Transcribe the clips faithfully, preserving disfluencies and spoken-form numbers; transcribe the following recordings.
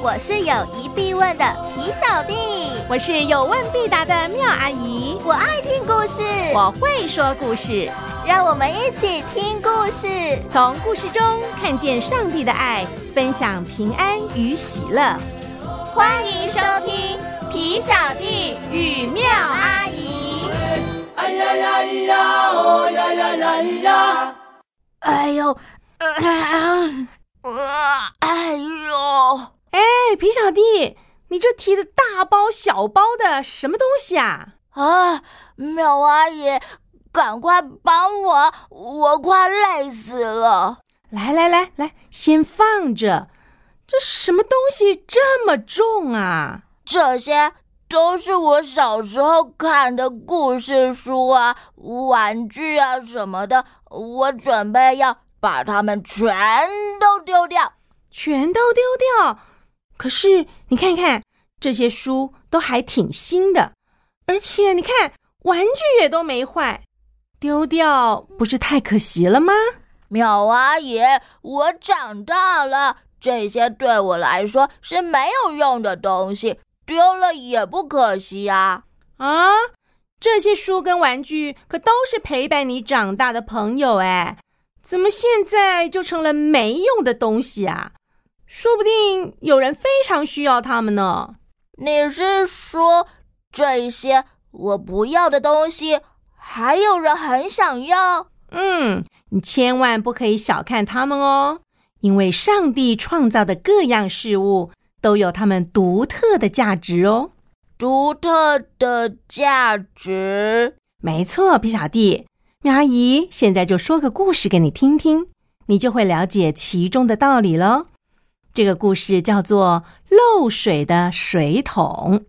我是有疑必问的皮小弟， 我是有问必答的妙阿姨。 我爱听故事， 我会说故事， 让我们一起听故事， 从故事中看见上帝的爱，分享平安与喜乐。 欢迎收听皮小弟与妙阿姨。 哎呀呀呀，哦呀呀呀呀！ 哎呦，呃呃，哎呦！ 哎，皮小弟，你这提的大包小包的什么东西啊？ 啊，妙阿姨，赶快帮我，我快累死了！ 来来来来，先放着。这什么东西这么重啊？ 这些都是我小时候看的故事书啊、玩具啊什么的，我准备要把它们全都丢掉。 全都丢掉？可是你看看，这些书都还挺新的，而且你看玩具也都没坏，丢掉不是太可惜了吗？ 妙阿姨，我长大了，这些对我来说是没有用的东西，丢了也不可惜呀。 啊，这些书跟玩具可都是陪伴你长大的朋友哎，怎么现在就成了没用的东西啊？说不定有人非常需要它们呢。 你是说这些我不要的东西，还有人很想要？ 嗯，你千万不可以小看它们哦，因为上帝创造的各样事物都有它们独特的价值哦。 独特的价值？ 没错，皮小弟，妙阿姨现在就说个故事给你听听，你就会了解其中的道理了。这个故事叫做漏水的水桶。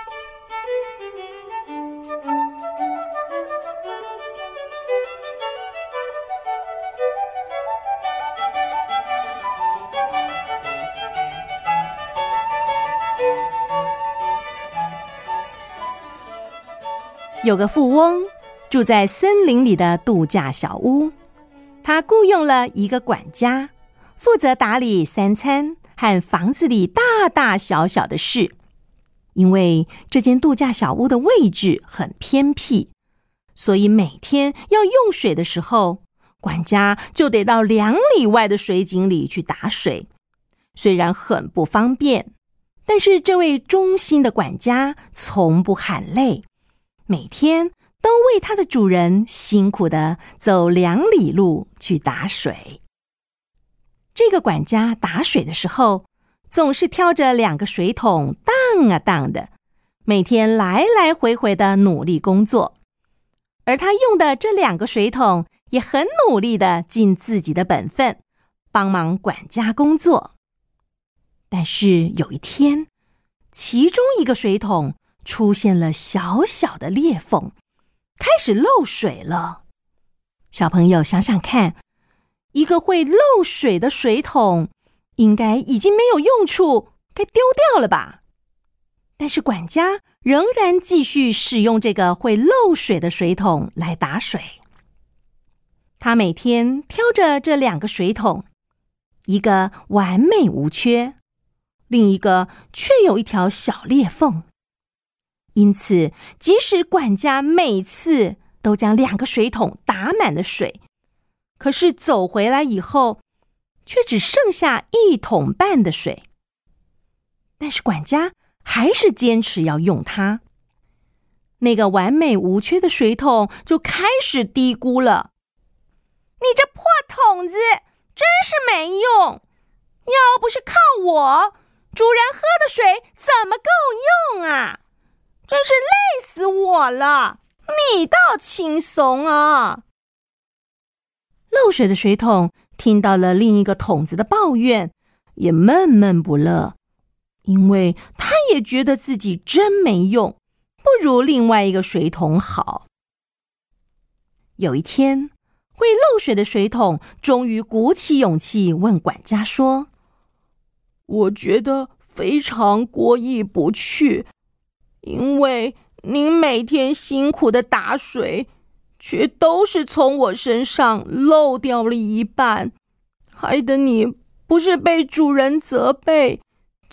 有个富翁住在森林里的度假小屋，他雇佣了一个管家，负责打理三餐和房子里大大小小的事。因为这间度假小屋的位置很偏僻，所以每天要用水的时候，管家就得到两里外的水井里去打水。虽然很不方便，但是这位忠心的管家从不喊累，每天都为他的主人辛苦地走两里路去打水。这个管家打水的时候，总是挑着两个水桶荡啊荡的，每天来来回回的努力工作。而他用的这两个水桶也很努力地尽自己的本分，帮忙管家工作。但是有一天，其中一个水桶出现了小小的裂缝，开始漏水了。小朋友想想看，一个会漏水的水桶应该已经没有用处，该丢掉了吧？但是管家仍然继续使用这个会漏水的水桶来打水。他每天挑着这两个水桶，一个完美无缺，另一个却有一条小裂缝。因此，即使管家每次都将两个水桶打满了水，可是走回来以后，却只剩下一桶半的水。但是管家还是坚持要用它。那个完美无缺的水桶就开始嘀咕了：“你这破桶子真是没用！要不是靠我，主人喝的水怎么够用啊？真是累死我了！你倒轻松啊！”漏水的水桶听到了另一个桶子的抱怨，也闷闷不乐，因为他也觉得自己真没用，不如另外一个水桶好。有一天，会漏水的水桶终于鼓起勇气问管家说：“ 我觉得非常过意不去，因为您每天辛苦的打水，却都是从我身上漏掉了一半，害得你不是被主人责备，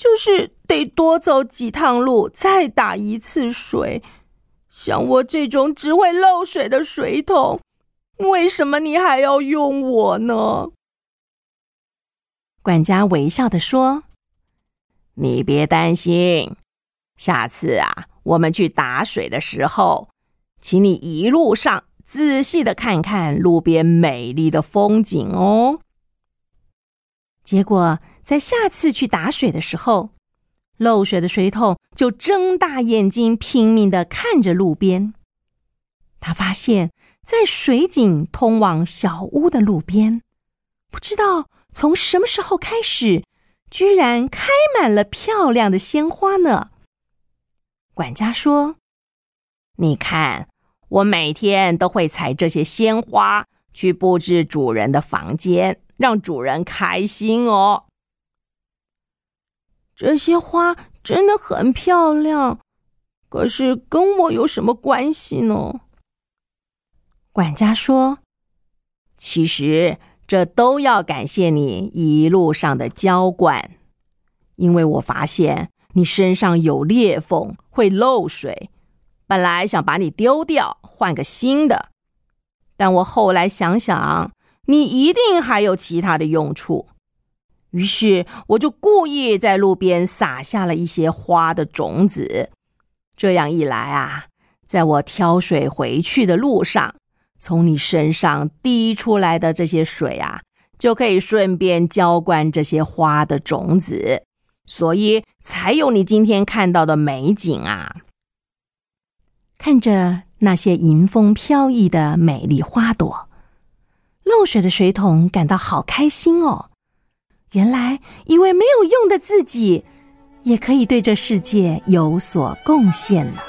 就是得多走几趟路，再打一次水。像我这种只会漏水的水桶，为什么你还要用我呢？ 管家微笑地说： 你别担心，下次啊，我们去打水的时候，请你一路上仔细地看看路边美丽的风景哦。 结果在下次去打水的时候，漏水的水桶就睁大眼睛拼命地看着路边。他发现在水井通往小屋的路边，不知道从什么时候开始，居然开满了漂亮的鲜花呢。管家说： 你看，我每天都会采这些鲜花去布置主人的房间，让主人开心哦。 这些花真的很漂亮，可是跟我有什么关系呢？ 管家说： 其实这都要感谢你一路上的浇灌，因为我发现你身上有裂缝，会漏水，本来想把你丢掉，换个新的，但我后来想想，你一定还有其他的用处，于是我就故意在路边撒下了一些花的种子。这样一来啊，在我挑水回去的路上，从你身上滴出来的这些水啊，就可以顺便浇灌这些花的种子，所以才有你今天看到的美景啊。 看着那些迎风飘逸的美丽花朵，漏水的水桶感到好开心哦。原来以为没有用的自己，也可以对这世界有所贡献了。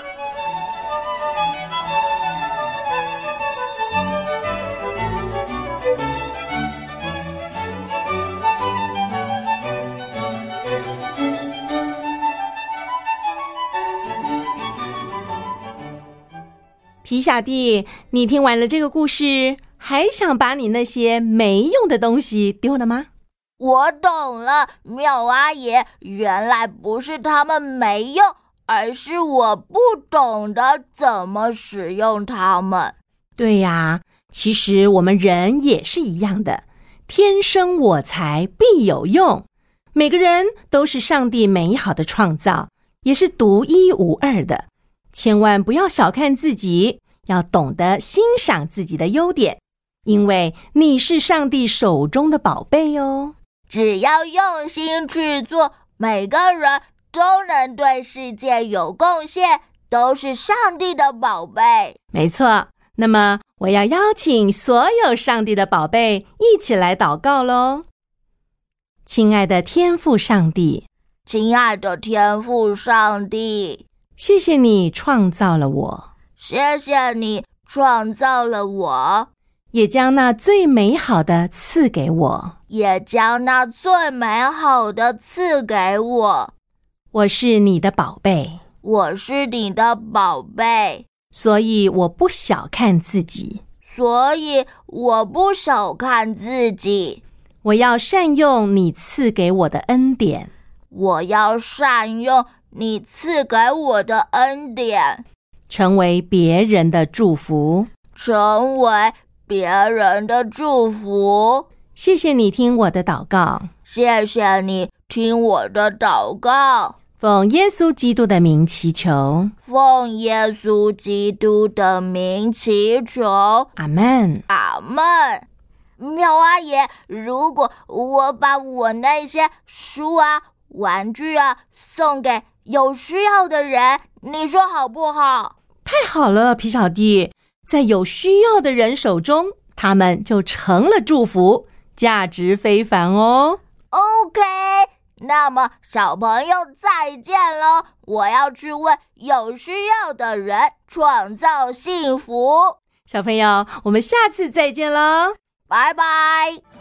皮小弟，你听完了这个故事，还想把你那些没用的东西丢了吗？ 我懂了，妙阿姨，原来不是他们没用，而是我不懂得怎么使用它们。 对呀，其实我们人也是一样的，天生我材必有用。每个人都是上帝美好的创造，也是独一无二的。千万不要小看自己，要懂得欣赏自己的优点，因为你是上帝手中的宝贝哦。 只要用心去做，每个人都能对世界有贡献，都是上帝的宝贝。 没错，那么我要邀请所有上帝的宝贝一起来祷告咯。亲爱的天父上帝， 亲爱的天父上帝， 谢谢你创造了我， 谢谢你创造了我， 也将那最美好的赐给我， 也将那最美好的赐给我。 我是你的宝贝， 我是你的宝贝， 所以我不小看自己， 所以我不小看自己。 我要善用你赐给我的恩典， 我要善用你赐给我的恩典， 成为别人的祝福， 成为别人的祝福。 谢谢你听我的祷告， 谢谢你听我的祷告， 奉耶稣基督的名祈求， 奉耶稣基督的名祈求， 阿们， 阿们。妙阿姨，如果我把我那些书啊、玩具啊送给有需要的人，你说好不好？ 太好了，皮小弟，在有需要的人手中，他们就成了祝福，价值非凡哦。 OK， 那么小朋友再见咯，我要去为有需要的人创造幸福。 小朋友，我们下次再见咯， 拜拜。